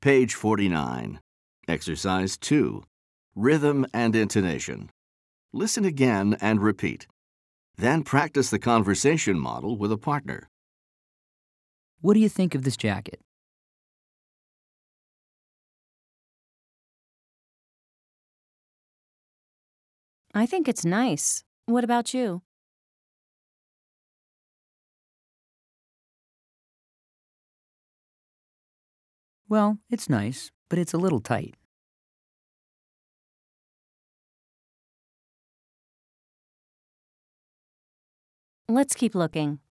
Page 49. Exercise 2. Rhythm and intonation. Listen again and repeat. Then practice the conversation model with a partner. What do you think of this jacket? I think it's nice. What about you? Well, it's nice, but it's a little tight. Let's keep looking.